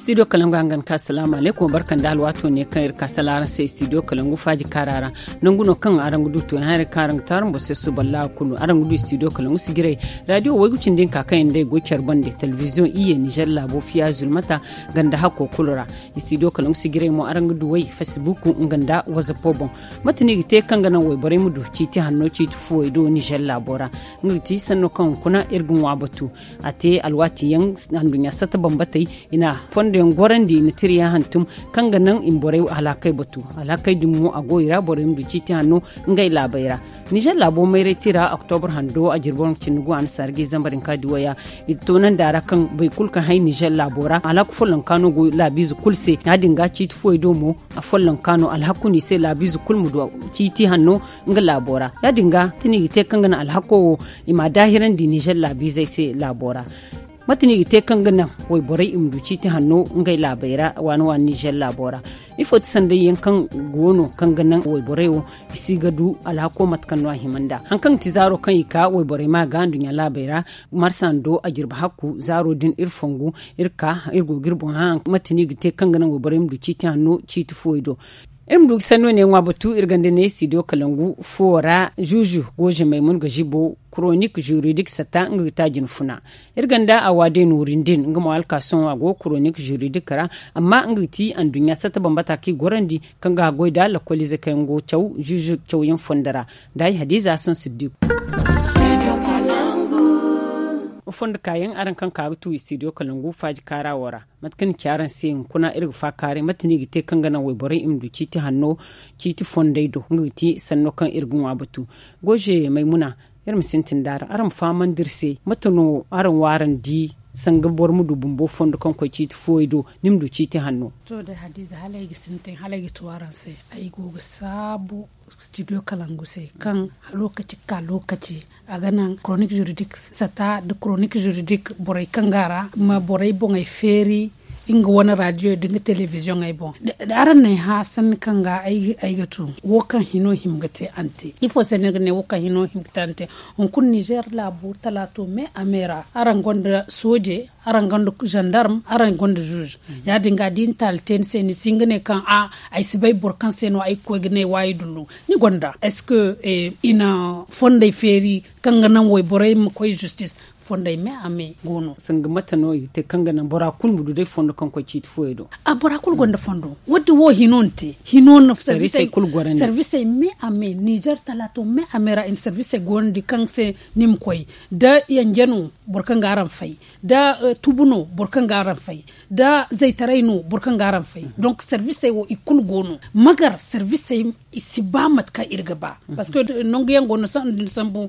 studio kalangu hangan ka assalamu alaikum barkan da alwato ne kan irka salaran sai studio kalangu faji karara nan guno kan aran gudu to har karan tarin bo sai su balla kunu aran gudu studio kalangu sigire radio wagucin din kakan inda gocer bande television iye Niger labo fiya zulmata ganda hako kulura studio kalangu sigire mo aran gudu wai facebook nganda whatsapp bon matini te kan ganan wai bare mu du citi hanno citi fuwe do Niger labora ngiti sanno kan kuna irgun wabatu ate alwati yan andunya sata bambatai ina fondo yon gorandi ni tiriya hantum kanga nan in bore halakai batu halakai dummo agoira bore mu citi hanno ngai labaira Niger labo mai retira October hando a jirbon cinugo an sargi zambarin kadiwaya ito nan dara kan bai kulka hai Niger labora ala ku follan kano go labizu kulse ya dinga citi fuwe domo a follan kano alhakuni sai labizu kulmu do citi hanno nga labora ya dinga tini te kanga na alhako ima dahiran di Niger labizai sai labora matini te kangana wai borai imduci ta hanno ngai labaira wani Niger labora ifo tsande yankan gono kanganan wai borai wo isigadu alhako matkan wa himanda hankan tizaro kan ika wai borai ma ga dunya labaira marsando ajirba hakku zaro din irfongu irka irgo girbon han matini te kangana wai borai imduci ta hanno ci tufoido irin duk sanu ne wa batu irgande ne studio kalangu fora juju goje maimun gajibo chronique juridique sata ngita jinfuna irganda awade nurindin ngama alkason ago chronique juridique kara amma ngiti andunya sata bambata ki gorandi kanga goida la kolize kango chaw juju chaw yin fondara dai hadiza san siddiq ufund kayan aran kan karutu studio kalangu faji karawara matkan kyaran sin kuna irga fa kare matini gite kan gana wai bore imdu citi hanno citi fondaido ngiti sanno kan irgun wabatu goje maimuna irin sintin dara aran faman dirse matano aran waran di sanga bor mudu bumbo fondo kan ko citi foido nimdu citi hanno to da hadiza halagi sintin halagi tuwaran sai ai gogo sabu studio kalangu sai kan lokaci a ganan chronique juridique sata da chronique juridique borai kangara ma borai bon ai feri inga wani radio dinga television ai bon da aran ne ha san kanga ai gatu wokan hino himgate ante ifo sen ne wokan hino himgate ante on kun Niger labu talato me amera aran gonda soje aran gonda gendarme aran gonda juge ya dinga din talten sen singane kan ai sibai borkan seno ai ko gne waidulu ni gonda est-ce que ina fonde feri kanga nan way boray mo koy justice fonday me ame gono sanga matano te kanga nan bora kulmudu de fondo kanko citi foedo a bora kul gonda fondo wodi wo hinonte hinon service kul gorande service me ame Niger talato me amera in service gondi kanse nim koy da yanjenu borkan garan fay da tubuno borkan garan fay da zaitaraino borkan garan fay donc service wo ikul gono magar service isibamat ka irgaba parce que nongiyan gono sambu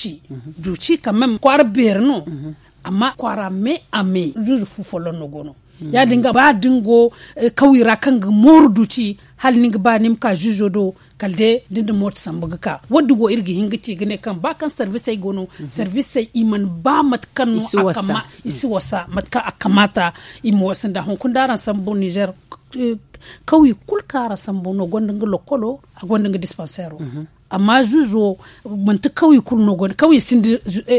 duci quand même ko arber no amma kwara me ame juju fu folon no gono ya dinga ba dingo kawira kan ga morduci hal ninga ba nim ka jujo do kalde dinda mot sambuga ka waddu go irgi hingici gane kan ba kan service ay gono service iman ba mat kan no akama isi wasa mat ka akamata imo wasanda hon kun daran sambu Niger kawi kulkara sambu no gonda lokolo a gonda dispensaire amma juzo manta kawai kurno gon kawai sindi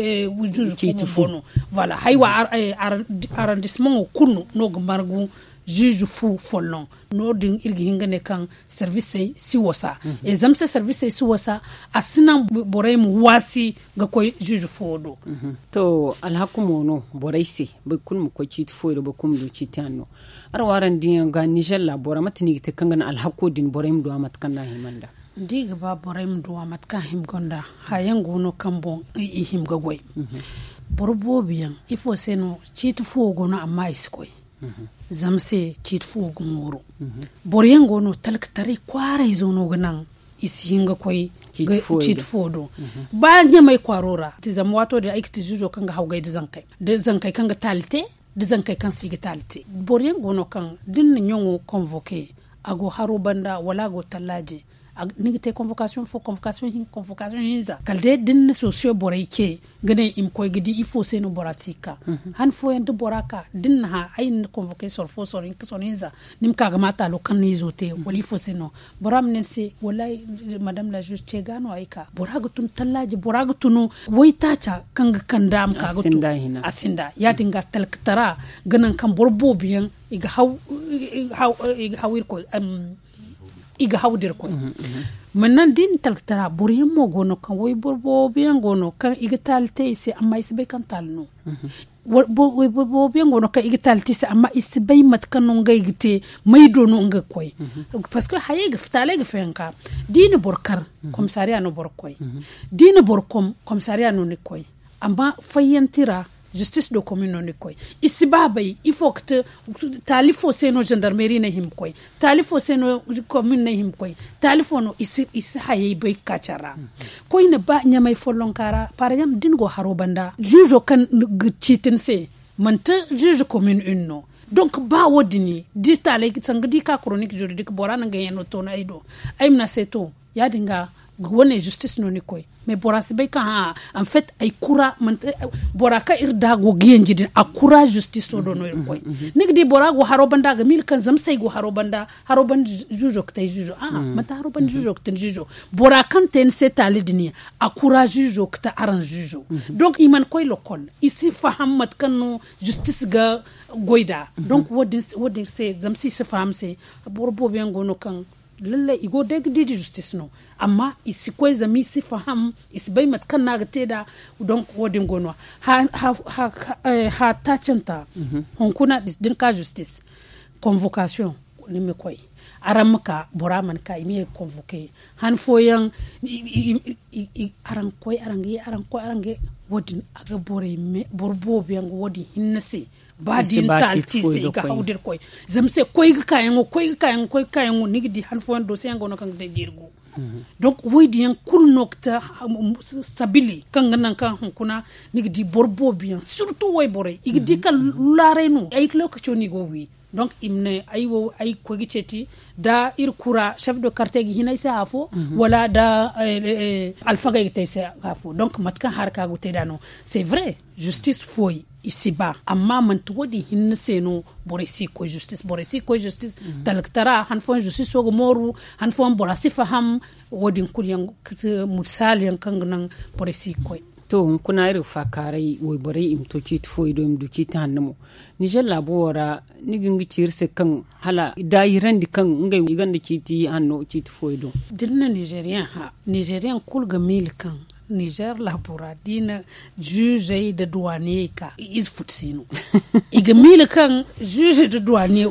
juzo fono voilà haywa arrondissement kurno no margu juju fu folon no din irgi hingane kan service si wasa zamse service si wasa asina boray mu wasi ga koy juju fodo to alhakumo no boray si be kun mu ko citi fodo be kum do citi anno ar waran din ga Niger labora matini te kangana alhako din boray mu do amat kanna himanda diga ba boray mu do amat kan him gonda hayan gono kambo i him gagoy borbo biyan ifo seno citi fogo no amma iskoy zamse cit fu gumuru boryen gono talktare kwara izono ganan isi hinga koy cit fodo ba nyamay kwarora ti zam wato da aikti jujo kanga hawgay de zankai kanga talte de zankai kan sigi talte boryen gono kan din nyongo convoqué ago haro banda wala go tallaje nigite convocation hinza kalde din socio borai ke gane im koy gidi ifo se no borasika han fo yande boraka din ha ayin convocation fo so rin so hinza nim kaga mata lo kan ni zote wali fo se no boram nen se wallahi madame la juge ce gano aika boraga tun tallaji boraga tunu waita ta kanga kandam kaga tu asinda ya dinga talktara ganan kan borbo biyan iga hawir ko iga hawdir ko manan din talktara buriyan mo gono kan way borbo biyan gono kan iga talte se amma isbe kan talno bo biyan gono kan iga talte se amma isbe mat kan non gaygite mai dono nga koy parce que haye ga ftale ga fenka dina borkar komisariya no borkoy dina borkom komisariya no ne koy amma fayantira justice de commune no koy isibabay il faut que talifo seno gendarmerie na him koy talifo seno commune na him koy talifo no isi haye bay kachara koy ne ba nyamay folonkara par exemple dingo haro banda juge kan chitin se manta juge commune une no donc ba wodini di tale sangdi ka chronique juridique borana ngayeno to na ido aymna seto ya dinga wone justice no ni koy mais borasi bay ka en fait ay kura man boraka irda go gienji din akura justice to do no koy nigdi borago harobanda ga mil kan zamsay go harobanda jujo ktay jujo mata harobanda jujo ktay jujo borakan ten setali dini akura jujo kta aran jujo donc iman koy lokol isi fahammat kanu justice ga goida donc wodin se zamsi se fahamse borbo ben gono kan lalle igo degdi justice no amma isi koy zami si faham isi bay mat kan naga teda donc wodin gono ha tachanta on kuna din ka justice convocation ni me koy aramka boraman ka imi convoquer han foyan arange wodin aga bore me borbo biang wodi hinnasi badin talti se ga hawdir koy zamse koy ga kayan nigdi han foyan do se ngono kan de jirgo donc woydi yan kul nokta sabili kan nan kan kuna nigdi borbo bien surtout way bore igdi kan larenu ay lokaci ni go wi donc imne ay ko giceti da irkura chef de quartier gi hinay sa afo wala da alpha ga gite sa afo donc matkan harka go tedano c'est vrai justice foi ici ba amma man to wodi hinne seno boresi ko justice talaktara han fon justice so go moru han fon borasi faham wodi kulyan musaliyan kangan boresi ko to kuna iri fakarai wai bare im to kit foi do im duki ta hannu Niger labora nigin gicirse kan hala dairan di kan ngai iganda kiti hanno kit foi do dinna nigerian kulga mil kan Niger labora dina juge de douanier ka is futsino iga mil kan juge de douanier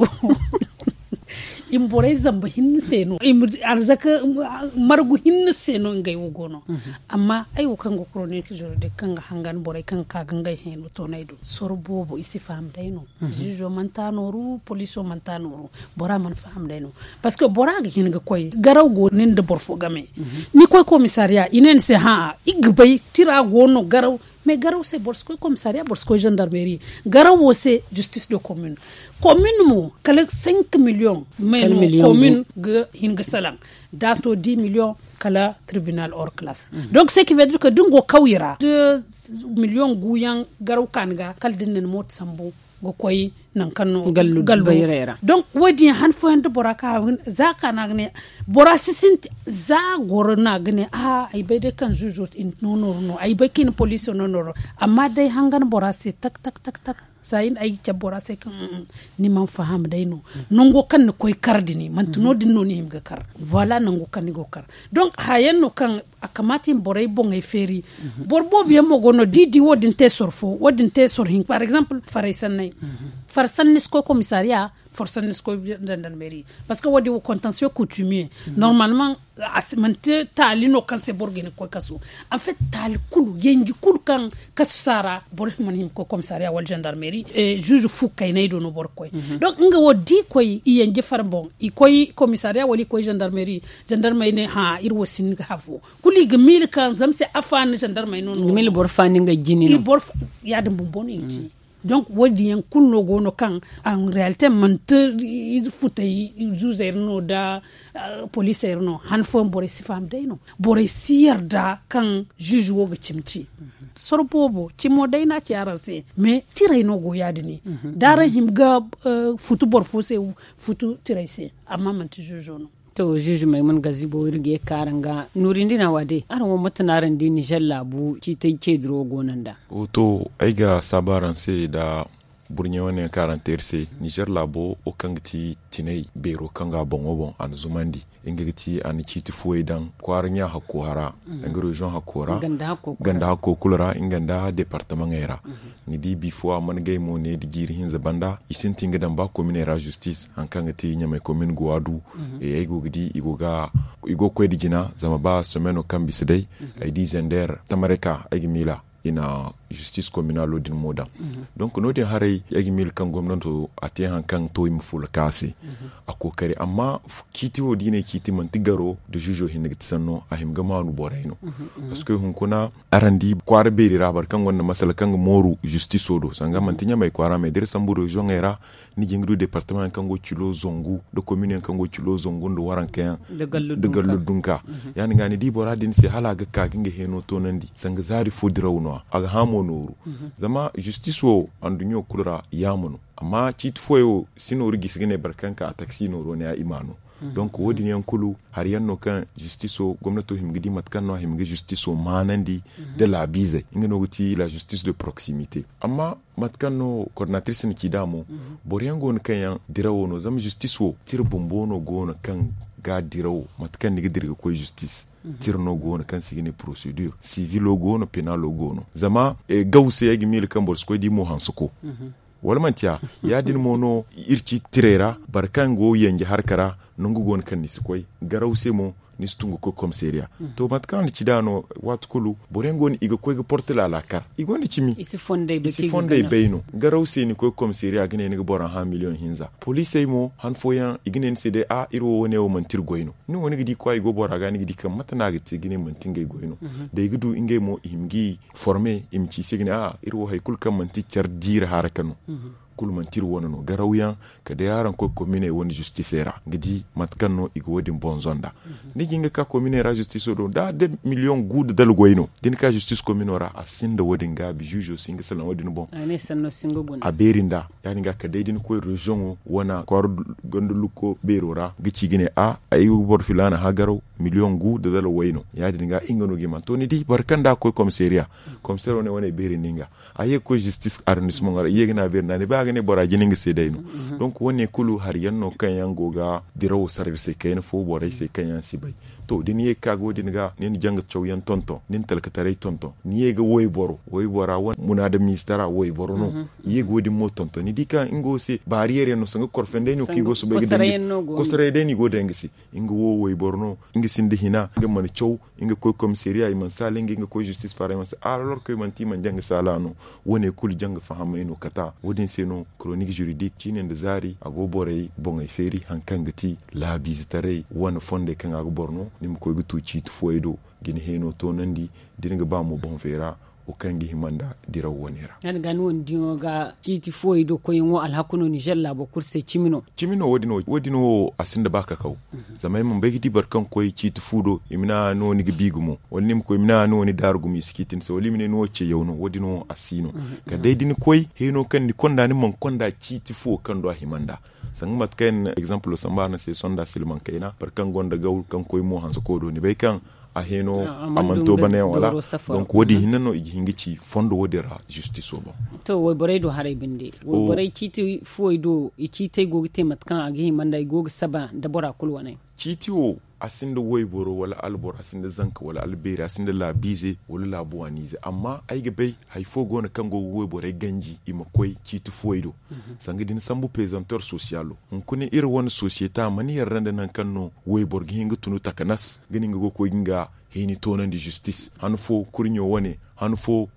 imbore zamba hinne seno arzaka margu hinne seno ngai wogono amma ay wukan go chronique jurde kanga hangan bore kan ka ngai henu to naydo sorbobo isi fam dayno jujo mantanoru police mantanoru bora man fam dayno parce que bora ga hinga koy garaw go nin de borfo game ni koy commissariat inen se ha igbay tira gono garaw mais garaw c'est borsko commissariat borsko gendarmerie garaw c'est justice de commune mo kala 5 millions mais commune ga hinga salang dato 10 millions kala tribunal hors classe donc ce qui veut dire que dungo kawira 2 millions guyan garaw kanga kal dinen mot sambo go koy nan kanno gallu bayrera donc wodi han fo hande boraka zaka nagne borasi sint za gor nagne ay bede kan jujot in no ay bakin police no amma dai hangan borasi tak sayin ay ca borasi kan ni man faham dai no nongo kan koy kardini man tuno dinno ni himga kar voilà nongo kan go kar donc hayen no kan akamati boray bongay feri borbo bi mo gono didi wodin te sorfo wodin te sorhin par exemple faraysanay farsannis ko commissariat forsannis ko gendarmerie parce que wodi contentieux coutumier normalement asmante talino kan se borgene ko kaso en fait tal kulu yenji kul kan kaso sara borman him ko commissariat wal gendarmerie et juge fou kayne do no bor koy donc nga wodi koy yenji farbon i koy commissariat wali koy gendarmerie ne ha ir wosin ga hafo kuli ga mil kan zamse afan gendarmerie non mil bor fani nga jini bor ya dum bon inji donc wodi yan kunno gono kan en réalité mante iz futay zuzerno da policerno han fo bore sifam dayno bore siyarda kan juge woga cimci sorbobo cimo dayna ci arase mais tiray no go yadini dara himga futu bor fo se futu tiray se amma mante juge no to juju mai mun gazibo irge karanga nurindi na wade aran wo matanaran di Niger labu ci tay ke dro gonanda to aiga sabaran sai da burnye wani karantar sai Niger labo o kangti tinai bero kanga bon an zumandi ingati an kiti fuedan kwarnya hakuhara ngiro region hakura ganda hako kulura inganda departement era ni di bifo man gay mo ne di giri hinza banda isinti ngadan ba commune ra justice an kangati nyame commune goadu e ay gogdi igo kwedi jina zama ba semeno kambisi dai ay di zender tamareka ay mila ina justice communale din moda donc no den haray yagi mil kan gomnato ati han kan to im ful kasi akokari amma kiti o dine kiti man tigaro de jujo hinigit sanno ahim gamanu borayno parce que hun kuna arandi kwar beri rabar kan wonna masala kan moru justice odo sanga man tinya mai kwara mai der samburo jongera ni jingdu département kan go chulo zongu de commune kan go chulo zongu ndo waran kan de gallu dunka yani ngani di boradin se hala ga ka ginge heno to nandi sanga zari fodrawno aga hamo noru zama justice wo andunyo kulura yamuno amma kit foyo sino rigi sigene barkanka taxi no rone ya imano donc wodi nyan kulu har yanno kan justice wo gomnato himgidi matkanno himgi justice wo manandi de la bise ingeno guti la justice de proximité amma matkanno coordinatrice ni kidamo boriango on kan dirawo no zama justice wo tir bombono gono kan ga dirawo matkan ni gidirga ko justice tirno gono kan sigine procédure civil gono penal gono zama gawse yagi mil kan bol sko di mo hansuko wala mantia yadin mono irci tirera barkan go yenge harkara nungu gon kan ni sikoy garawse mo ni stungu ko komisaria to matkan ci dano wat kulu borengo ni iga ko ga portela la kar igo ni cimi isi fonde beino garawse ni ko komisaria gine ni boran ha million hinza police mo han foyan igine cde a iro wone o mantir goyno ni woni gidi ko igo boraga ni gidi kam matana ga tigine mantinge goyno de gidu inge mo imgi former imci sigine a iro hay kul kam manti char dir harakano kulmantir wonono garawyan ka da yaran ko commune woni justice era ngidi matkanno igo wodi bonzonda ni jinga ka commune ra justice do da de million good dal goyno din ka justice commune ora asinda wodi ngabi jujo singa sala wodi no bon ane sanno singo bon aberinda yani ga ka deydin ko region wona ko gondulu ko berora gici gine a ayu bor filana ha garaw million good dal woyno yadi nga ingano gi man to ni di barkanda ko commissaire ne wona berininga aye ko justice arrondissement ngara yegna bernani ba gane bora jininga sedayno donc woni kulu har yanno kan yango ga dirawo service kayen fo bora se kan yan sibay to din ye kago din ga nin janga chow yan tonton nin talkatare tonton ni ye ga woy bora won munada ministera woy boro no ye godi mo tonton ni dika ingo se barriere no sanga korfende no kigo so be ko sare de ni go dengsi ingo woy boro no ingi sindi hina inga man chow inga ko commissariat man sale inga ko justice fare man alors que man ti man janga sala no woni kul janga fahama ino kata wodin se no chronique juridique cinin da zari ago boray bon ay feri hankangati la bizitare wona fonde kan ago borno nim ko gutu ci to foydo gine heno to nandi dinga ba mo bon fera o kangi himanda dira wonera yan ganu won dingo ga kiti foydo ko yin wo alhakuno ni jella bo kurse chimino wodino asinda baka kaw zamay mon be gidi barkan ko kiti fudo imina no ni bigumo wonnim ko imina no ni dargum iskitin so limine no ce yewno wodino asino ka deydin koy heno kan ni konda ni mon konda kiti fo kan do himanda sangumat ken exemple sambana se sonda silman kaina barkan gonda gawl kan koy mo hanso kodo ni be kan a heno amanto bane wala donc wodi hinno hingici fondo wodera justice obo to wo boray do haray binde wo boray kiti foydo e kiti gogite matkan agi manda gog saba da bora kulwane kiti o asinda woyboro wala albor asinda zanka wala alberi asinda labize wala labuanize amma ayga bay hay fo gona kango woyboro ganji imakoy kiti foydo sangidin sambu pesanteur socialo kuni ir won société mani yarrande nan kanno woybor ginga tunu takanas ganinga go ko ginga hini tonandi justice hanu fo kurnyo wone hanu fo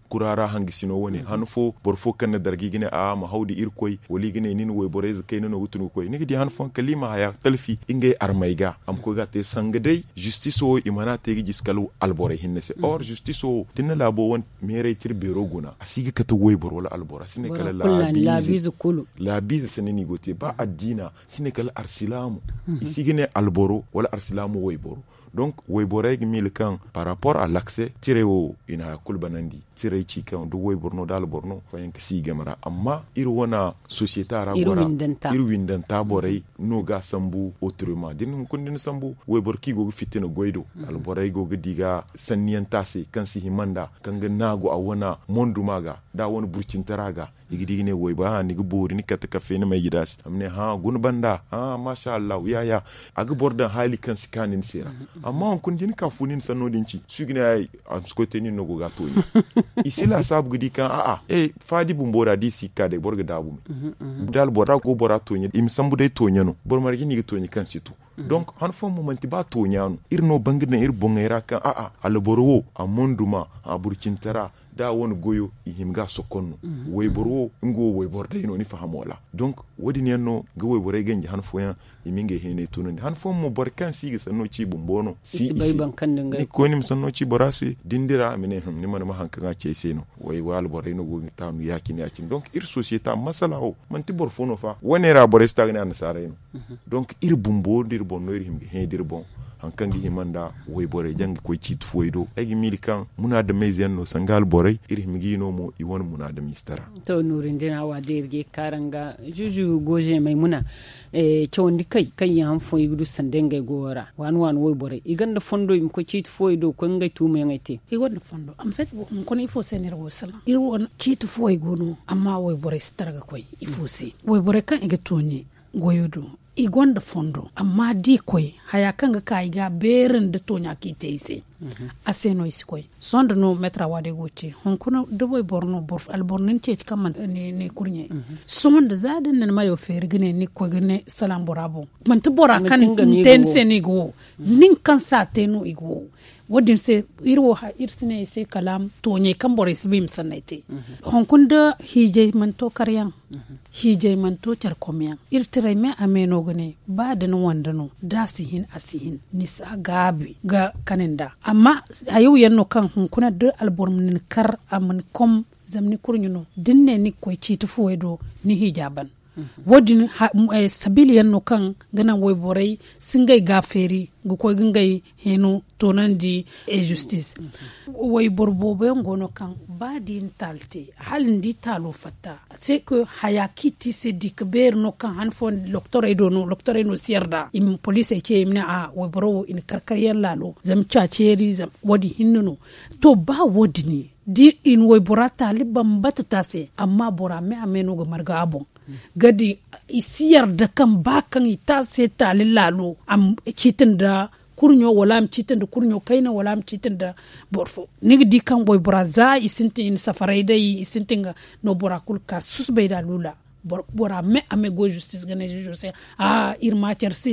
kurara hangi sino woni hanfo borfo kan dargi gine a ma haudi irkoi wali gine nin woy bore kai no wutunu koi nigi di hanfo kalima haya talfi inge armaiga am ko gate sangadai justice o imana tegi jiskalu albore hinnese or justice o dinna labo won mere tir biro guna asigi kata woy bor wala albora sine kala la bizu kulu la bizu sanini gote ba addina sine kala arsilamu isigi ne alboro wala arsilamu woy boro. Donc woybore gi mil kan par rapport à l'accès tire o ina kulbanandi tire ci kan do woyborno dal borno fayen ka si gamara amma ir wana société arabora ir windanta boray no ga sambu autrement din kundin sambu woybor ki go fitina goydo al boray go diga sanniyanta se kan si himanda kan ga nago a wana mondu maga da woni burcintaraga igidi ne woyba ni go bori ni kata kafe ne mai gidas amne ha gun banda masha Allah ya aga bordan hali kan sikanin sera amma on kun jini kan funin sanno dinci sugina ay an skoteni no go gato ni isila sabu gidi kan fadi bumbora disi ka de borga dabu dal bora go bora tonya im sambu de tonya no bor margi ni tonya kan situ donc han fo momenti ba tonya no irno bangina ir bongera kan alborwo amonduma a burkintara da woni goyo himga sokonno woyboro ngo woyborde no ni fahamola donc wodi ne no go woybore genji han fo yan iminge hene tunundi han fo mo borkan sigi sanno ci bombono si bay bankande ngai ko nim sanno ci borasi dindira amine ni man ma hanka ga ce seno way wal bore no go tanu yakini yakin donc ir société masala o man ti bor fono fa wonera bore stagna na sareno donc ir bombo dir bonno ir himge he dir bon hankangi himanda way bore jangi ko ci foydo egi milikan muna da mezian no sangal bore ir himgi no mo i won muna da mistara to nurin dina wa dirge karanga juju goje mai muna chondi kai yan fo igudu sandenge gora wan way bore iganda fondo im ko ci foydo ko ngai tume ngaite iganda fondo en fait ko ni fo senir wo sala ir won ci foy gono amma way bore starga koy ifusi way bore kan iga toni goyodo igonda fondo amma di koy haya kanga kai ga beren de tonya kitese aseno isi koy sonde no metra wade goche honkuno de boy borno borf al bornen che kam ne kurnye sonde zaden nan mayo fergine ni ko gane salam borabo man to bora kan ten senigo nin kan sa tenu igo wodin se irwo ha irsine se kalam tonye kan bore sibim sanaite honkunda hije man to karyan hije man to char komyan irtire me ameno gane ba da no wandano dasihin asihin nisa gabi ga kanenda amma hayu yanno kan hunkuna de albormin kar amman kom zamni kurnyuno dinne ni koy citu fuwedo ni hijaban wodin sabili yanno kan gana woy boray singay gaferi go koy gingay heno tonandi justice woy borbobe ngono kan badin talte halndi talo fatta c'est que hayakiti se dikber no kan han fon docteur no sierda im police ce imna woy boro in karkayar lalo zam chacheri zam wodi hinno to ba wodini di in woy borata libam batata amma bora me ameno go marga abon gadi isiyar da kan bakan ita sai talilalo am citin da kurnyo wala am citin da kurnyo kaina wala am citin da borfo nigdi kan boy braza isinti in safarai dai isintinga no borakul ka susbay da lula bora me ame go justice gane jose irma cherse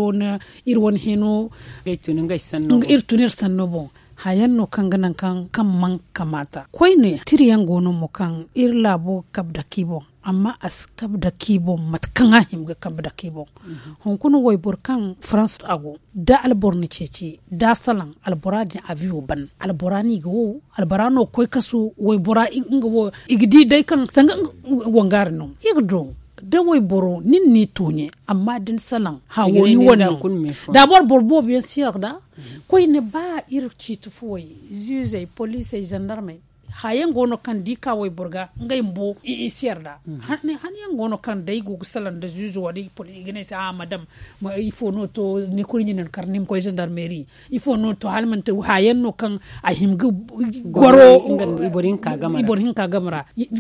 irwon heno gaytun ngai sanno irtunir sanno bon hayanno kanganan kan man kamata koyne tiriyan gono mo kan irlabo kabda kibo amma as kabda kibo matkanga himga kabda kibo honkuno woy borkan France ago da alborni ceci da salan alboradi aviu ban alborani go albarano koy kasu woy bora ingo igdi dai kan sanga wangarno igdo da woy boro nin ni tonye amma din salan ha woni wannan da borbo bien sûr da koy ne ba ir citu foy juge police gendarme hayen gono kan dika woy borga ngay mbo isierda han gono kan day go salan da juge wadi police gene sa madam il faut no to ni ko nyinen karnim ko gendarmerie il faut no to halmante hayen no kan a himgu goro iborin ka gamara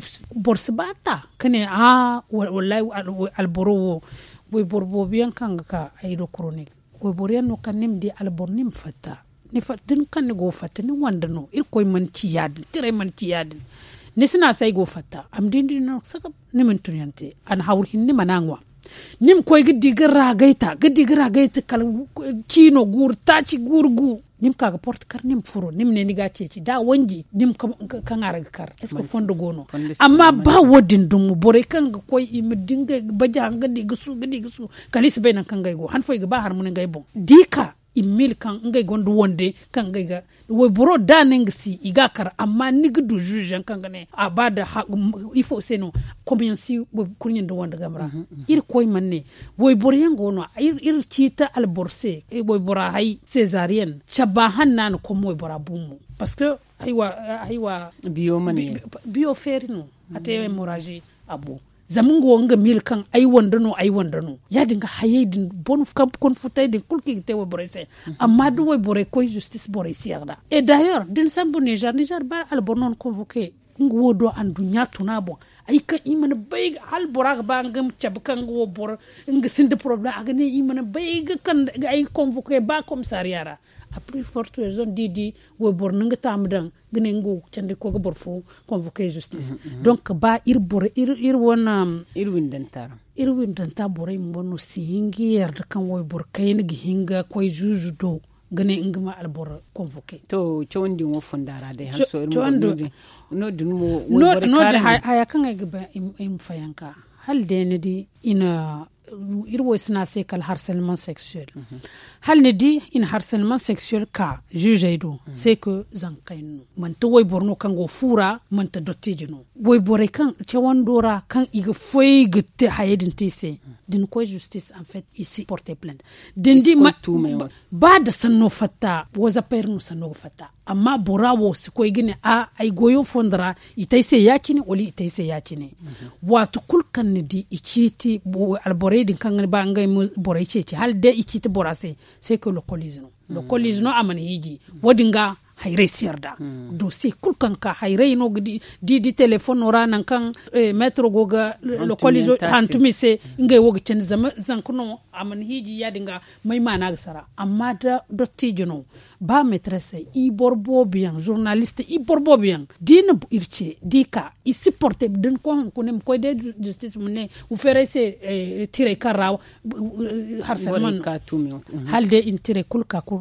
borsbata kane wallahi alboro woy borbo bien kan ka ay do chronique woy borian no kan nim di albornim fatta ni fatin kan go fatta ni wanda no il koy man ci yadin tire man ci yadin ni sina sai go fatta am dindi no saka ni man tunyante an hawr hinni manangwa nim koy gidi gara gaita kal cino gur taci gurgu nim kaga porte kar nim furo nim ne niga ceci da wanji nim kan araga kar est ce que fondo gono amma ba wodin dum bore kan ga koy im dinga baja nga di gusu kalis be nan kan gay go han foy ga ba har mun ngay bon dika imil kan ngay gondo wonde kan ngay ga wo boro da nengsi iga kar amma nigi du juge kan ga ne abada il faut c'est non combien si wo kunyin do wonde gamra ir koy manne wo boro yango no ir cita al borse e wo bora hay césarienne chabahan nan ko mo bora bumu parce que aywa bio mane bio ferino ate hemorragie abo zamungo nga mil kan ay wondano ya dinga hayedin bon kam kon futay de kulki te wo borese amma do wo bore ko justice bore siarda et d'ailleurs din sambu Niger ba al bonon convoqué ngodo andu nyatuna bon ay ka imana bayg hal boraga ba ngam chabkan wo bor nga sinde problème agane imana bayg kan ay convoqué ba commissariat a plus forte raison di wo bor nga tamdan gane ngo cande ko ga bor fo convoquer justice donc ba ir wona ir windanta bore mbono singi yerde kan wo bor kayne gi hinga koy juju do gane ngama al bor convoquer to chondi wo fondara de han so no dun mo haya kan ga im fayanka hal de ne di ina irwo sina se kal harcèlement sexuel hal ne di in harcèlement sexuel ka juge do c'est que zankainu man to woy borno kan go fura man ta dottijino woy bore kan cewandora kan iga foy gete hayedin tise din ko justice en fait ici porter plainte din di ba da sanno fatta woza pernu sanno fatta amma borawo su koy gine ay goyo fondra itaise yakini oli itaise yakini watu kulkan ne di ikiti albore din kan ba ngai bore ce hal de ikiti borase c'est que le collision amane hiji wodinga hayre sirda dossier kulkan ka hayre no di téléphone ora nan kan metro goga le collision hantumise ngai wogi cen zankuno amane hiji yadinga mai mana sara amma da dottijono ba maîtresse i borbo bien journaliste i borbo bien dina irche dika i supporter den ko kunem ko de justice mune u ferese tire karaw harcèlement ka tumi halde intire kulka kur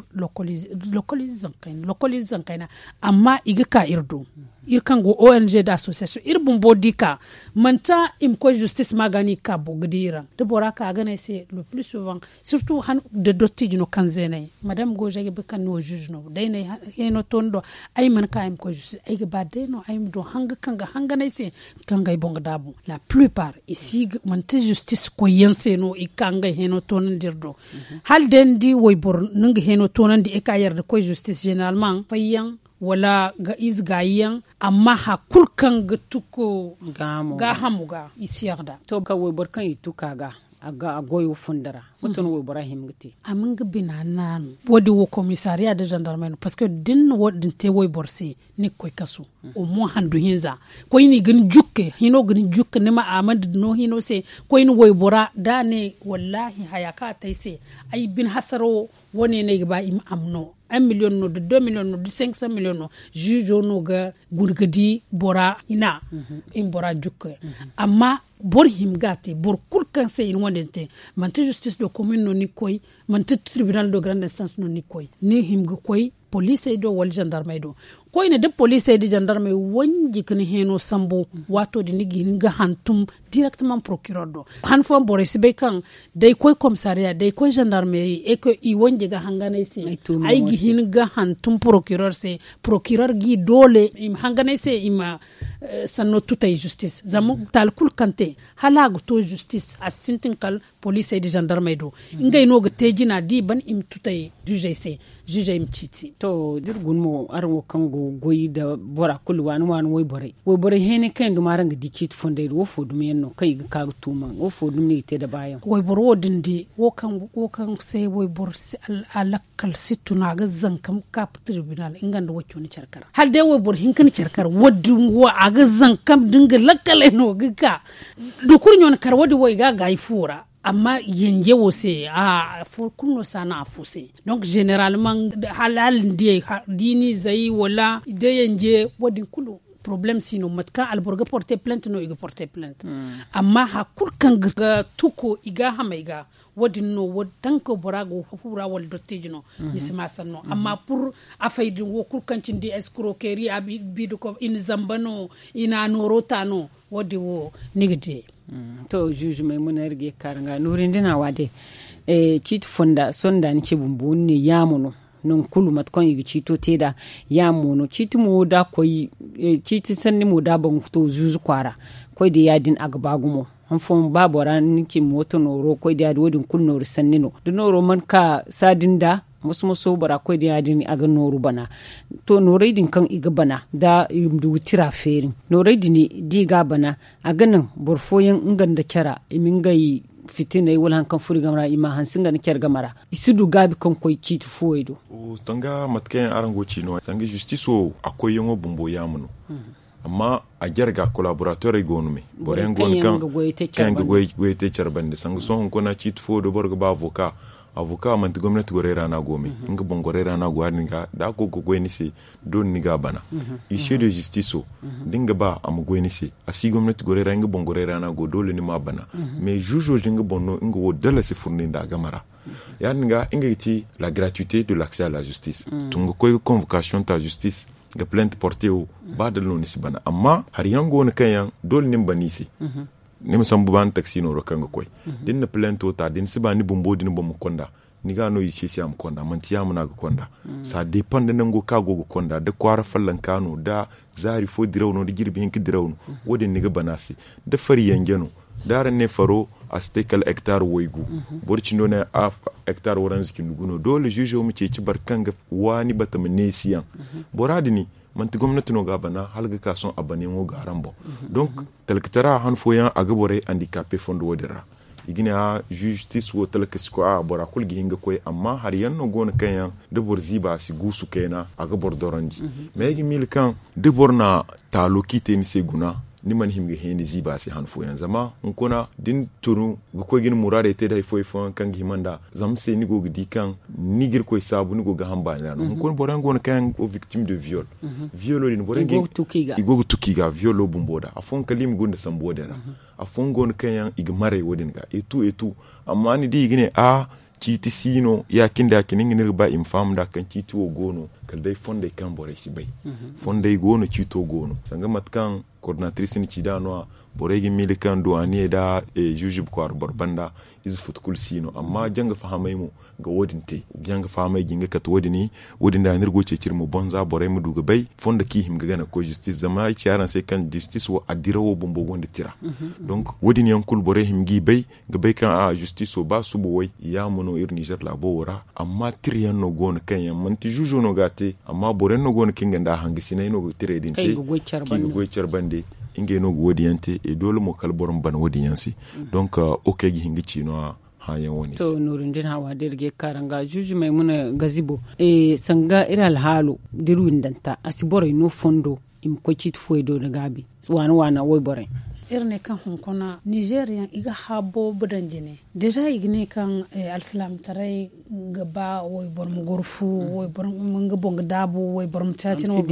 localisation kaina amma igaka irdo irkango ONG d'association irbumbo dika manta imko justice magani ka bogdira de boraka gane c'est le plus souvent surtout han de dottijino kanzene madame gojage be kan no juge no dayne heno tondo ay man ka imko justice ay ba de no ay do hanga kanga hanga se kanga bonga dabu la plupart ici manta justice ko yense no ikanga heno tondirdo hal den di woy bor nanga heno tonandi e ka yarde ko justice généralement fayan wala ga izgayan amma hakulkan ga tuko ga hamuga isiyarda to ka we borkan ituka ga aga agoyo fundara muton we ibrahim gati amin ga binanan wodi wo commissariat de gendarmerie parce que din wodin te we borsi ni koy kasu o mo handu hinza koy ni gën jukke hino gën jukke ne ma amad no hino se koy ni we bora dane wallahi hayaka taise ay bin hasaro woni ne ba im amno 1 million no de 2 million no de 500 million no jujo no ga gurgadi bora ina in bora jukke amma bor him gati bor kulkan se in wondente man te justice de commune no ni koy man te tribunal de grande instance no ni koy ni him ga koy police do wal gendarme do koy ne de police de gendarme wonji kan heno sambo wato de ni ga hantum directement procureur do han fo boris be kan day koy commissariat day koy gendarmerie et que i wonji ga hangane se ay gi hin ga hantum procureur se procureur gi dole im hangane se ima sanno tutay justice zamu tal kul kante halagu to justice asintin kal police de gendarme do ngay no ga tejina di ban im tutay juge im chiti to dirgun mo arwo kango goyi da bora kulwan wan woy bore hene kan du maranga dikit fonde wo fodum yenno kay ka tuma wo fodum ni te da bayan woy boro dindi wo kan se woy bor alakal situna ga zankam kap tribunal inganda waccu ni cerkar halde woy bor hinkan cerkar wodum wo aga zankam dinga lakale no ga do kurnyon kar wodi woy ga gay fura amma yenje wose fo kunno sana afuse donc généralement halal ndiye dini zai wala de yenje wodi kulu problem sino matka alborga porter plainte no iga porter plainte amma ha kurkan ga tuko iga hamaiga wadin no wad tanko borago hura wal dottejino misma sanno amma pour afaydi wo kurkan cindi escroquerie abi bidu ko in zambano ina norotano wadi wo nigde to juge mai munarge karanga nurindina wade chit fonda sonda ni chibumbu ni yamuno non kulu matkon yigi chito teda yamuno chiti mo da koy chiti sanni mo da ban to zuzu kwara koy da yadin agbagumo han fon babora niki moto noro koy da wodin kunno risannino do noro man ka sadinda musu bara koy da yadin aga noru bana to norai din kan iga bana da imdu tira ferin norai dini diga bana aga nan borfoyen inganda kera imingai fitina yi wala kan furi gamara ima hansin ga nikiyar gamara isudu gabi kan koy kitu fuwedo o tanga matken arango chino tanga justice o akoy yongo bumbo yamuno amma a jarga collaborateur gonume boren gon kan goyte charbande sanga son ko na kitu fuwedo borgo ba avocat man gomnati gorera na gomi nga bon gorera na gwarninga da ko goyni se don niga bana issue de justice dinga ba am goyni se asi gomnati gorera nga bon gorera na go dole ni ma bana mais juge dinga bonno nga wo dala se fourninda gamara yarninga nga ti la gratuité de l'accès à la justice tunga koy convocation ta justice de plainte portée au ba de non si bana amma har yango ne kayan dole nim banisi nim sambu ban taxi no rokanga koy din na plainte ta din siba ni bumbo din bom konda ni ga no yishi si am konda man tiyamu na ga konda ça dépend de nango ka go konda de kwara fallan kano da zari fo dirawno de girbi hin kidirawno wodin ni ga banasi da fari yangeno dara ne faro a stekal hectare woygu borci no ne a hectare waranziki nuguno dole juge mu ci barkanga wani batam ne siyan boradini manti gwamnati no gabana halga ka son abane mo garambo donc talkitara han foyan agabore handicapé fondo wodira igine a justice wo talkis ko a bora kulgi hinga koy amma har yanno gona kayan de borziba si gusu kena agabor dorandi mais gi milkan de borna talokite ni seguna ni man himge heni ziba si han foyan zama kona din turu ko gin murade te dai foy kan himanda zamse ni go gidi kan nigir koy sabu ni go ga hamba na kon boran gon kan o victime de viol violo ni boran igo tukiga violo bumboda afon kalim gonda sambodera afon gon kan igmare wodin ga etu amma ni di gine a citi sino ya kinda kinin ni ba infam da kan citi o gono kal dai fonde kan bore si bay fonde gono cito gono sanga matkan coordinatrice ni cidano boregi milikan douanier da juge ko borbanda is futkul sino amma janga fahamaimu ga wodinte janga fahamai ginga kat wodini wodinda nirgo ce cirmu bonza bore mu duga bay fonda ki him gana ko justice zama ci aran sai kan justice wo adirawo bombo gonda tira donc wodini yankul bore him gi bay ga bay kan a justice ba subo way ya mono ir Niger la bora amma tiriyan no gona kan yan manti juge no gate amma bore no gona kinga nda hangisine no tire dinte ki go charbande inge no wodiyante e dole mo kalboron ban wodiyansi donc okay gi hingi chino ha yan woni to nurundin hawa derge karanga juju mai muna gazibo sanga iral halu dirwin danta asibore no fondo im ko chit foido da gabi wana woy bore irne kan hunkona Nigerian iga habo budanjine deja igne kan alislam tarai gaba woy bor mu gorfu woy bor mu bonga dabu woy bor mu tacin woy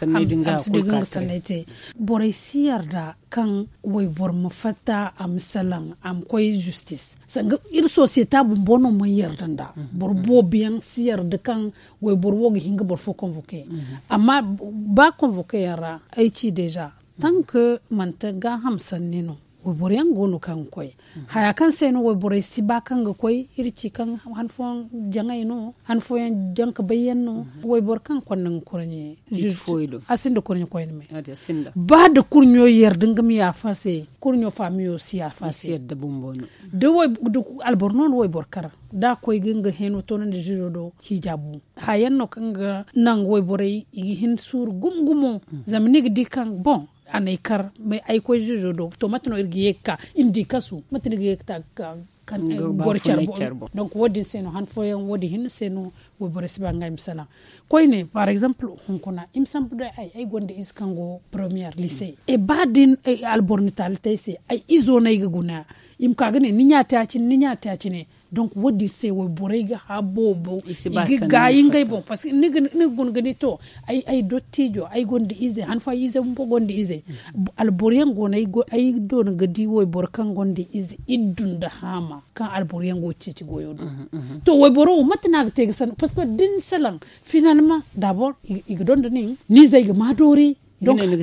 dinga sanete boray siyarda kan woy bor mu fatta am salan am koy justice sanga ir société bu bono mo yerdanda bor bo bien siyarda kan woy bor wogi hinga bor fo convoquer amma ba convoquer yara ay ci deja tant que manta ga hamsan nino woboriyan gonu kan koy haya kan sai no wobore si ba kan ga koy irci kan hanfon jangay no hanfon janka bayen no wobor kan kon nan kurnye foido asinda kurnye koy me asinda ba da kurnyo yerdingam ya fase kurnyo famiyo si ya fase da bumbono de woy du albornon wobor kar da koy ginga heno to nan jiro do hijabu hayan no kan ga nan wobore yi hin sur gumgumo zamni gidi kan bon anay kar mais ay ko jujo do to matno irgiyeka indika su matno irgiyeka kan bor charbo donc wodi seno han foyen wodi hin seno wo boris ba ngam sala koyne par exemple hon kona im sampudo ay gonde iskango première lycée e badin albornital tayse ay izona iguna im kagane ni nyata acine donc wodi se wo borega ha bobo ga yingay bon parce que ni gon gani to ay dottijo ay gonde ize han fa ize mbo gonde ize al boryan go nay go ay don gadi wo borkan gonde ize idunda hama kan al boryan go ceci goyodo to wo boro matna te san parce que din salan finalement d'abord ig don ni zay ga madori donc ina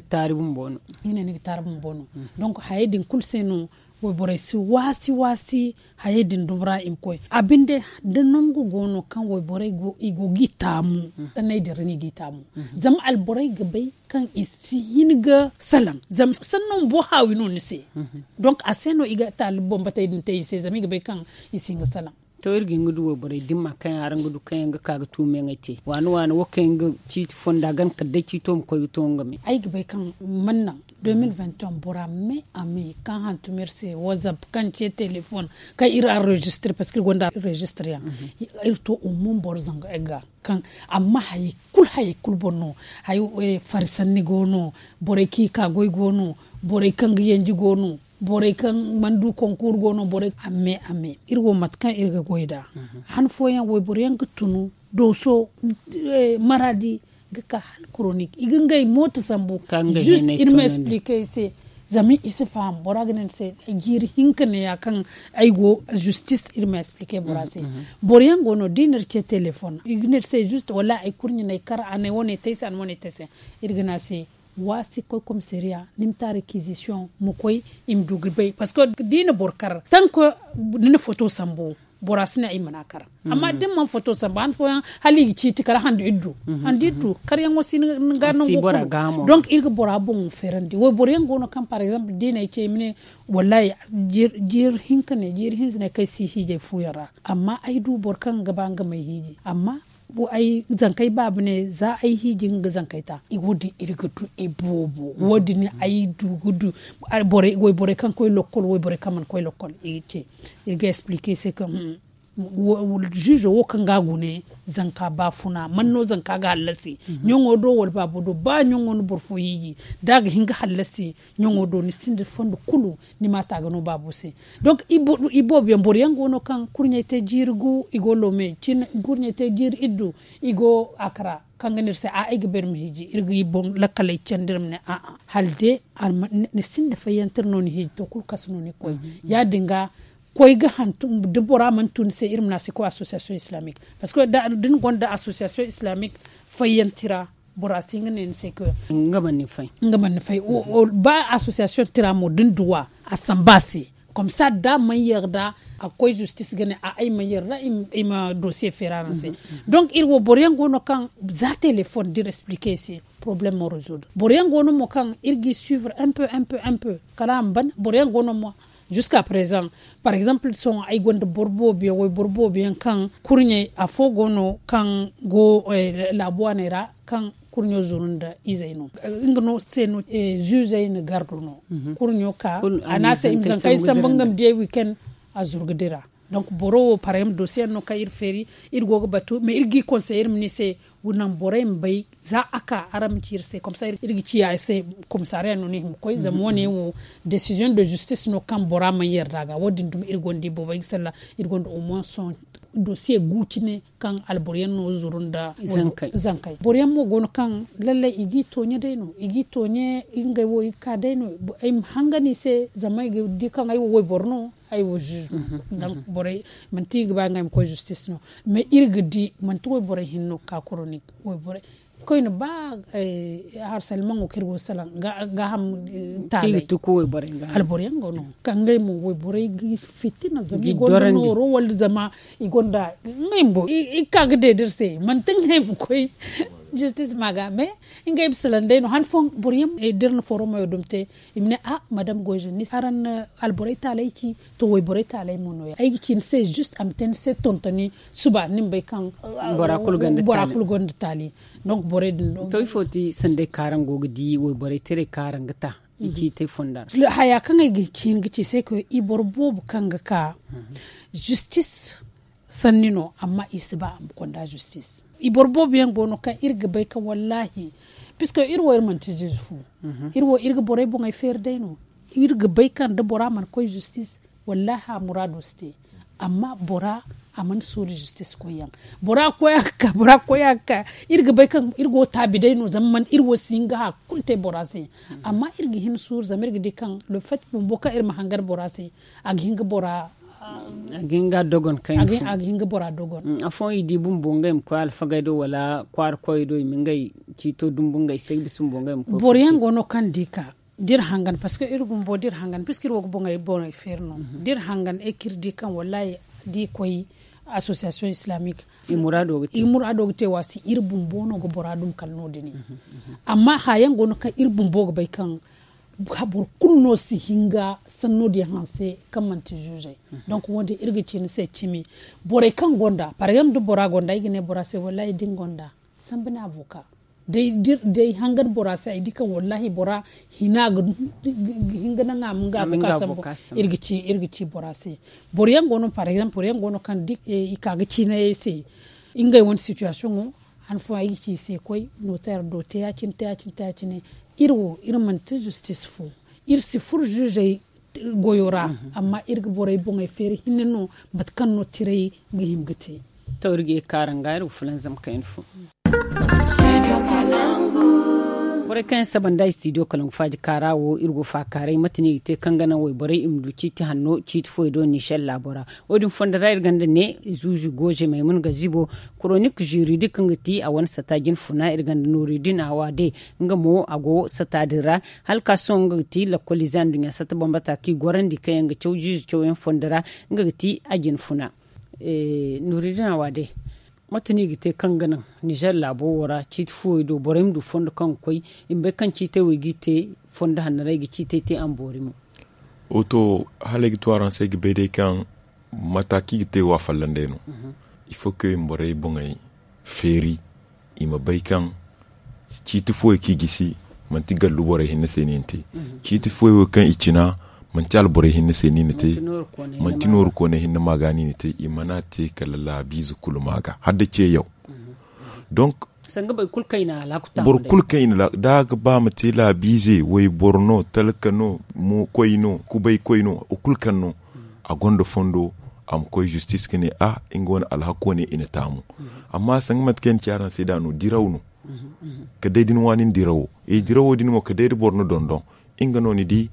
ni taribum bono donc hayedin kulseno wo boray si wasi hayedin dubra imkoy abinde de nongo gono kan wo boray go igo gitamu tanay de reni gitamu zam al boray gabay kan isi hinga salam zam sannon bo hawi non se donc aseno iga tal bomba tay din tay se zami gabay kan isi nga salam to irgi ngudu wo bore dimma kan aran ngudu kan ga kaga tume ngati wani wo kan ga ci fonda gan kadde ci tom ko to ngami ay gbe kan manna 2021 bora me ami kan han to merci whatsapp kan ci téléphone ka ira enregistrer parce que gonda enregistrer ya il to umum borzanga ega kan amma hay kul bonno hay farisan ni gono bore ki ka goy gono bore kan yenji gono bore kan mandu concours gono bore amme irgo matkan irga goida han foyan woy bore yang tunu do so maradi ga hal chronique igangay mota sambu juste il m'expliquer c'est zami ise fam boragnen se jiri hinkane ya kan aigo justice il m'expliquer borase bore yang gono diner ce téléphone igner c'est juste wala ay kurni nay kar ane woni taysan woni taysan irgana se wasi ko commissariat nimta réquisition mo koy im dugbe parce que dina borkar tant que dina photo sambo borasina ay manakar amma dem man photo sambo an fo hali ci tikara handi iddu kar yango sin ngano ko donc il bora bon ferandi wo bor yango no kam par exemple dina ke mine wallahi jir hinkane jir hinsne kay si hije fuyara amma ay du borkan gaba ngamay hiji amma bu ay zankai babu ne za a yi hijin ga zankaita i wodi irgatu e bobo wodi ni ay dugudu bore kan koy lokol bore kan koy lokol e ce il ga expliquer c'est que juge wo kan ga gune zanka ba funa manno zanka ga halasi nyongo do wol babu do ba nyongo no borfo yiji daga hinga halasi nyongo do ni sinde fondo kulu ni mata ga no babu se donc ibo bi mbor yango no kan kurnye jirgu igolo me cin kurnye jir iddu igo akra kanganir se a ege ber mi hiji irgi bon lakale cendirm ne halde ne sinde fayantir non hiji to kul kasno ne koy ya dinga koy ga hantum de bora man tun se irmna se ko association islamique parce que din gonda association islamique fayantira bora singane se ko ngaman ni fay o ba association tira mo din duwa asambasi comme ça da man yerda akoy justice gane a ay man yerda ima dossier ferrance donc il wo boriango no kan za téléphone dire expliquer si problème mo résoudre boriango no mo kan irgi suivre un peu kala ban boriango no mo jusqu'à présent par exemple son ay gonde borbo bien kan kurnye afogono kan go la boanera kan kurnyo zurunda izaino ingno seno juge ne gardono kurnyo ka anase imzan kay sambangam de weekend azurgedira donc boro par exemple dossier no kayir feri irgo batu mais irgi conseiller ministre wunam borem bay za aka aram cirse comme ça irgi ci ya c'est commissariat no ni koy zamone wo décision de justice no kam borama yerdaga wodin dum irgondi bo bay sala irgondo au moins son dossier gucine kan alborien no zurunda zankay borien mo gono kan lalle igi tonye deno igi tonye ingay wo ikadeno ay hangani se zamay di kan ay wo borno ay wo juge donc boré man tig ba ngam ko justice no mais irgdi man to boré hinno ka chronique wo boré koyno ba harcèlement o kirgo salan ga ham tale ki to ko boré ga alborien gono kan ngay mo wo boré gi fitina zami gono ro wal zama igonda ngimbo ikagde dirse man tangay koy justice maga mais ingay bisalande no han fon boriyam e dirno forum yo dumte imne madame goje ni saran alboray talay ci to way boray talay mono ya ay ci c'est juste am ten c'est tontani suba nimbay kan borakul gonde tali donc boray to il faut ti sande karango gidi way boray tere karangata ci te fondar haya kan ay ci ngi ci c'est que i borbobu kanga ka justice sannino amma isba am konda justice iborbo bien gono ka irga bay ka wallahi puisque irwo irman tijifu irwo irga boray bo ngay fer dayno irga bay kan de bora man koy justice wallahi murado ste amma bora aman suri justice koyan bora koyaka irga bai kan irgo tabidai no zaman irwo singa ha kulte bora se amma irga hin sur zamirga de kan le fait bumbo ka irma hangar bora se ag hinga bora aginga dogon kain ag hinga bora dogon afon idi bumbo ngam ko alfa gaido wala kwar koydo mingai cito dumbo ngai sai bisum bonga ko boryan gono kan dika dir hangan parce que irgum bo dir hangan parce que irgo bonga bonga ferno dir hangan e kirdi kan wallahi di koy association islamique imurado te wasi irbum bono go boradum kalno dini amma hayan gono kan irbum bogo bay kan habur kunno si hinga sanno di hanse kamanti juge donc wonde irga cin se cimi bore kan gonda par exemple do bora gonda igine bora se wallahi din gonda sambina avocat dai hangar bora sai dika wallahi bora hinaga hinga nga mga avocat irgici bora sai boriyan gono par exemple boriyan gono kan dik ikaga cina sai inga won situation an fo ayi ci sai koy notaire do te ya cin ne irman te justice fu si fur juge goyora amma irga boray bongay feri hinno batkan no tirey gihim gati tawrige karangairu fulan zam kain fu bore kan sabanda studio kalang faji karawo irgo fa kare matini te kangana way bore imdu ci ti hanno ci fo do ni shel labora odin fonda rair ganda ne zuju goje mai mun gazibo chronique juridique ngati a wan satajin funa irganda nuridin awade ngamo ago satadira halka songati la kolizan dunya satabambata ki gorandi kayanga chawji chawen fondara ngati ajin funa nuridin awade matani gite kangana Niger labo wara chit fuido borem du fondo kan koy imbe kan chite wigite fonda hanare gi chite te amborimu auto halegi toaran segi bede kan mataki gite wa fallandeno il faut que mbore bongay feri ima baykan chite foi ki gisi manti gallu bore hinne senenti chite foi kan ichina mantal bore hinne seninete mantinor ko ne hinne magani nete imanate kala bizu kulumaga hadde ce yau donc sanga bay kulkayna la kuta bor kulkayna la daga ba mate la bize way borno talkano mo koyno kubay koyno o kulkanno a gondo fondo am koy justice kene a ingon alhako ne ina tamu amma sanga matken ciaran sedano dirawno ka dedin wanin dirawo e dirawo din mo ka dedi borno dondon ingano ni di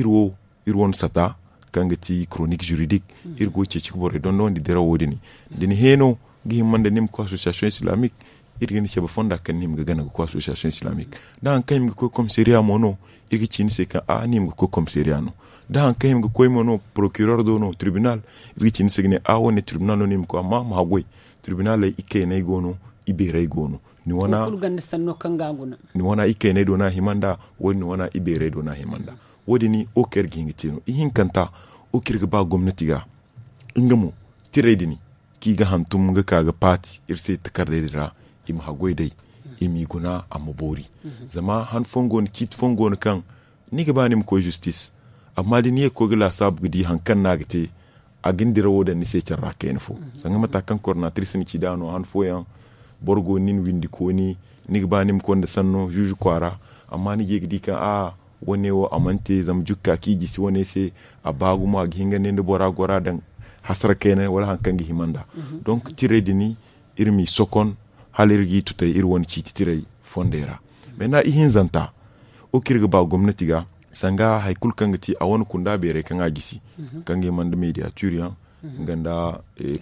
irwon sata kangati chronique juridique irgo ceci bore don di dera wodini dini heno gi mande nim ko association islamique irgeni cheba fonda kan nim ga gana ko association islamique dan kayim ko commissariat mono irgi cini se ka nim ko commissariat no dan kayim ko mono procureur do no tribunal irgi cini se ne woni tribunal no nim ko amma ma goy tribunal ike ne gono ibere gono ni wana kulgan sanno kanga guna ni wana ike ne do na himanda woni wana ibere do na himanda wodini o kergi ngitino ihin kanta o kirga ba gwamnati ga ingamo tiredini ki ga hantum ga kaga party irse takardera im hagoi dai imi guna amobori zama han fongon kit fongon kan ni ga bani ko justice amma dini ko ga la sab gidi hankan nagate a gindira woda ni se charra ken fo sanga mata kan coordinatrice ni cidano han foyan borgo nin windi ko ni ga bani ko nda sanno juju kwara amma ni ge gidi kan wone wo amante zam jukka kiji si wone se a bagu ma ginga ne bora gora dan hasar kene wala hankangi himanda donc tiredini irmi sokon halirgi tutay irwon ci tiray fondera mena ihin zanta o kirga ba gwamnati ga sanga haikul kangati a wani kunda bere kan agisi kange manda media turian nganda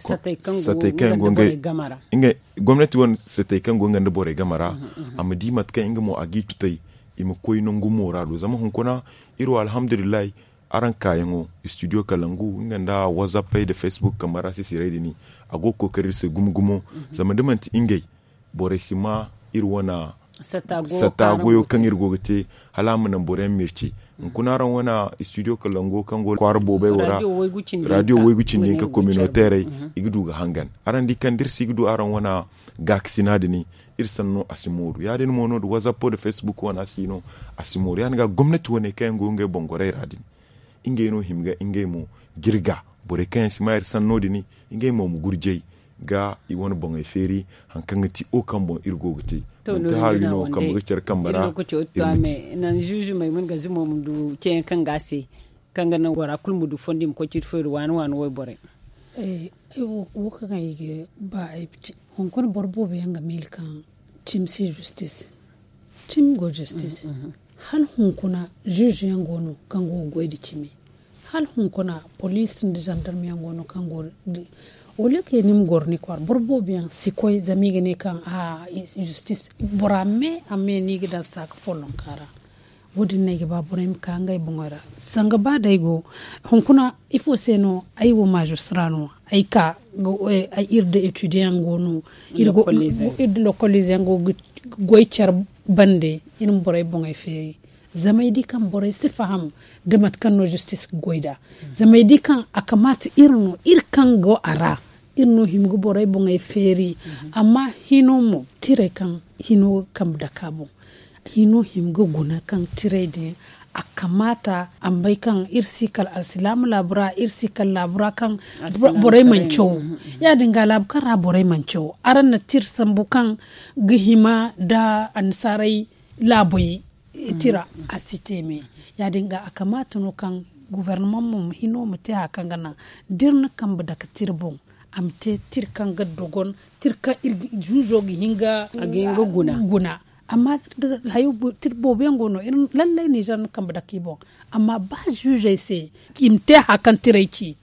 satay kan gonga inga gwamnati won satay kan gonga nda bore gamara amadi mat kan inga mo agi tutay ima koy no ngumora do zama hunkuna iro alhamdulillah aran kayango studio kalangu nganda whatsapp da facebook kamara si siredi ni ago ko karir se gumgumo zama de manti ingay bore sima iro wana satago yo kan irgo gete halamu nan bore mirci hunkuna ran wana studio kalangu kango kwar bobe wora radio waygucin din ka communautaire igdu ga hangan aran di kan dir sigdu aran wana gaksinade ni irsanno asimoru yaden mono do whatsapp do facebook wana sino asimoru yanga gwamnati wone kayan gonge bongore radin inge no himga inge mo girga bore kayan simayir sanno dini inge mo gurjey ga i wona bonge feri hankangati o kambo irgogoti ta hawino kambo cer kambara ko tame nan juju mai mun gazimo mun du cen kan gase kanga na wara kulmudu fondim ko cit feru wan woy bore wo kan yi ba ai hon kon borbo be yanga milkan chimsi justice chim go justice hal hun kuna juge yangono kango goydi chimi hal hun kuna police ndi gendarme yangono kango ole ke nim gorni kwar borbo bien sikoy zamige ne kan justice borame ame ni gidan sak folon kara wodi nege ba borem ka ngai bongora sanga ba dai go honkuna ifo seno ay wo magistrano ay ka ay irde étudiant ngono irgo irde localiser ngo goychar bande inum boray bongay fe zamaydi kan boray sifaham demat kan no justice goyda zamaydi kan akamat irno irkan go ara irno himgo boray bongay feri amma hinomo tire kan hino kam dakabo hino himgo guna kan tirede akamata ambai kan irsikal alsilam labura irsikal labura kan borai mancho ya dinga labkara borai mancho aran na tir sambu kan gihima da ansarai laboyi tira asiteme ya dinga akamata no kan gouvernement mum hino mate hakan gana dirna kan bada ka tirbon amte tir kan ga dogon tir ka jujo gihinga agengo guna amma hayu tirbo bengo no irin lalle ni jan kan bada kibon amma ba juge sai kimte hakan tiraici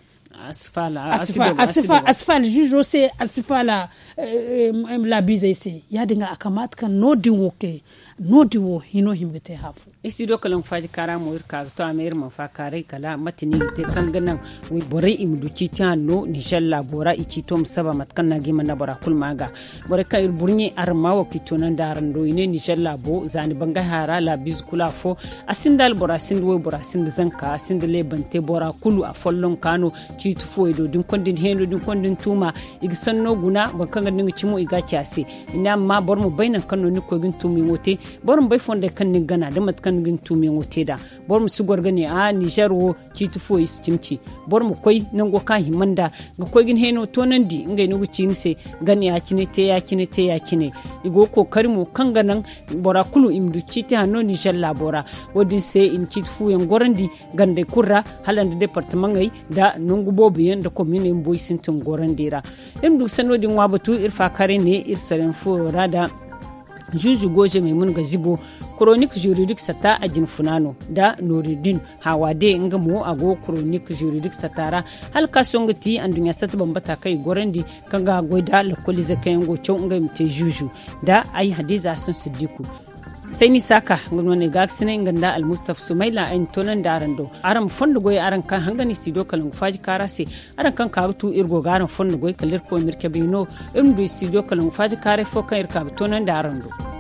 asfal juge sai asfala la bize sai ya dinga akamat kan no diwo hino himgite hafu isido kalan faji kara mo irka to amer man fa kare kala matini te kan ganan wi bore imduci ta no ni jalla bora ici tom saba matkan na gima na bora kul maga bore ka ir burnye arma wa kitonan daran do ine ni jalla bo zani banga hara la biz kula fo asindal bora sindwo bora sind zanka sindle bante bora kulu a follon kano ci tu fo do dun kondin hendo dun kondin tuma igsanno guna bankan ga ningi cimo iga ciase ina ma bor mo bainan kanno ni ko gin tumi wote bor mo bai fonde kan ni gana da matkan gin tumi wote da bor mo sugor gani a Niger wo ci tu fo istimci bor mo koy nango kan himanda ga ko gin heno to nandi ngai nugu cini se gani ya cine te ya cine igo ko karimo kan ganan bora kulu imdu citi hanno Niger labora wodi se in ci tu fo en gorandi gande kurra halande departement ngai da nungu bobu yanda commune mboy sintum gorandira imdu sanodi wabatu irfa kare ne irsaren fo rada juju goje mai mun gazibo chronique juridique sata ajin funano da Nuruddin Hawade ngamo ago chronique juridique satara halka songati andunya sata bambata kai gorandi kanga goida lokolize kayango chow ngamte juju da ai hadiza sun sudiku sai ni saka ngone gaksine nganda al Mustafa Sumaila en tonan darando aram fondo goy aran kan hangani sido kalung faji karase aran kan kabtu irgo garan fondo goy kalir ko mirke bino imdu studio kalung faji kare fo kan irka tonan darando